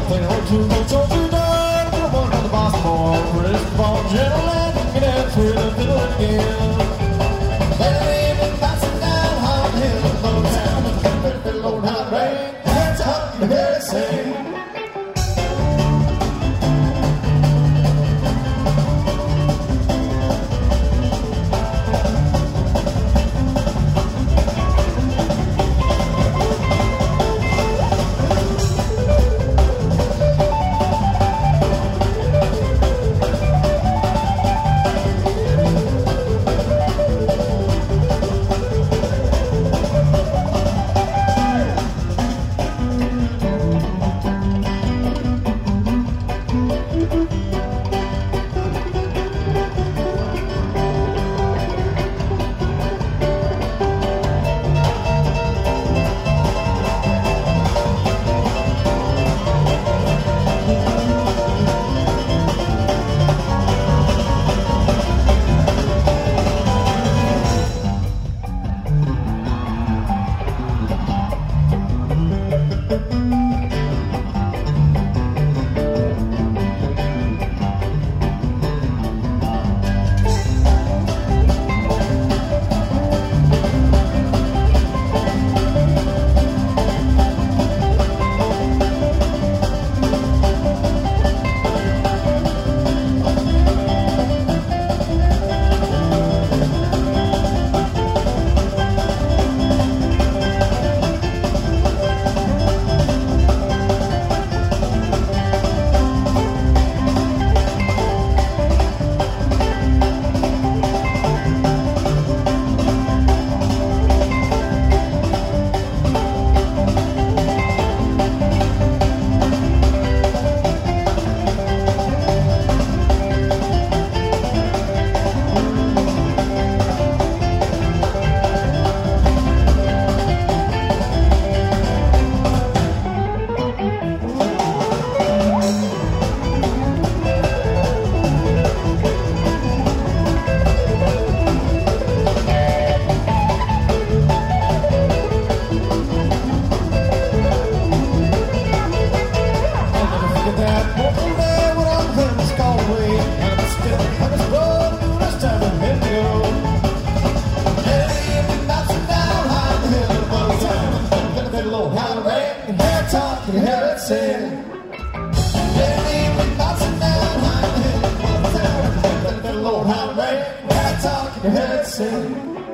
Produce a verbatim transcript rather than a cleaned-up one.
Playing a road to the door to door. Put a one on the boss boy. Chris Paul, gentleman, get dance with the fiddle again. They live in bouncing down hard hill, low town, with the fiddle on hot rain. Hands up, you hear it sing. Lord, how to make that talk in your head sing.